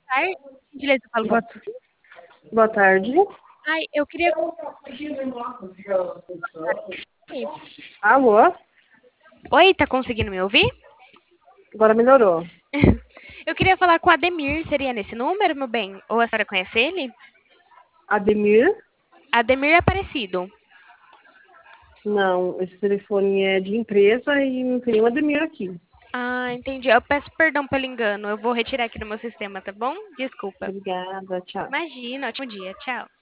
tarde. Gentileza, eu falo com Boa, boa tarde. Ai, eu queria. Alô? Oi, tá conseguindo me ouvir? Agora melhorou. Eu queria falar com o Ademir, seria nesse número, meu bem? Ou a senhora conhece ele? Ademir? Ademir Aparecido. Não, esse telefone é de empresa e não tem um Ademir aqui. Ah, entendi. Eu peço perdão pelo engano. Eu vou retirar aqui do meu sistema, tá bom? Desculpa. Obrigada, tchau. Imagina, ótimo dia. Tchau.